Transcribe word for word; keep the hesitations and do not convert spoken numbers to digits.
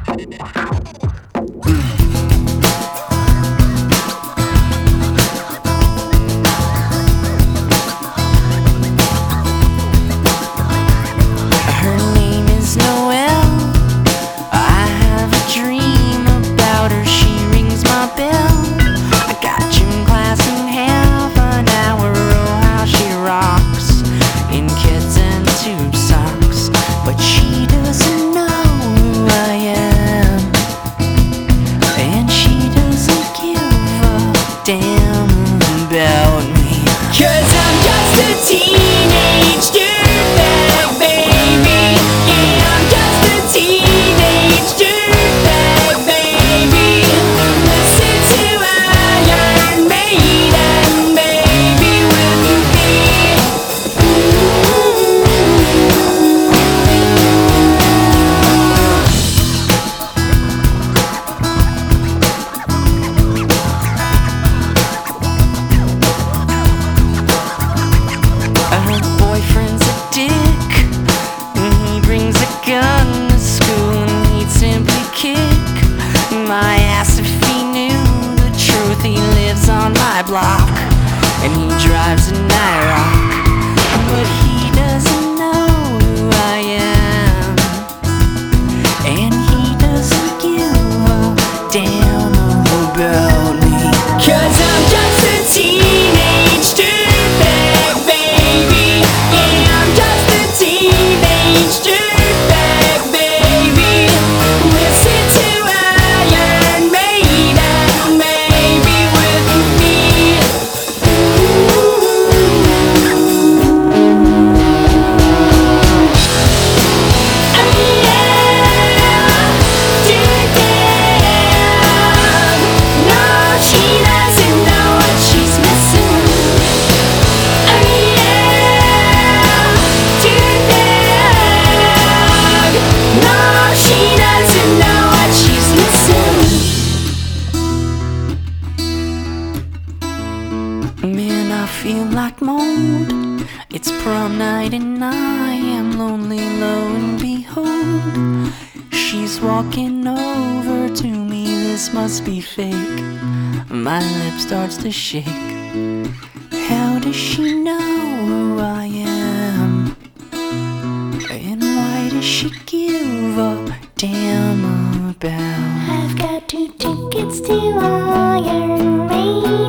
Block, and he drives an IROC, but he doesn't know who I am, and he doesn't give a damn about me, 'cause I'm just a teenage dirtbag, baby. Yeah, I'm just a teenage dirtbag, baby. Listen to Iron Maiden, maybe with me. Man, I feel like mold. It's prom night and I am lonely, lo and behold, she's walking over to me. This must be fake. My lip starts to shake. How does she know who I am? And why does she give a damn about? I've got two tickets to Iron Maiden.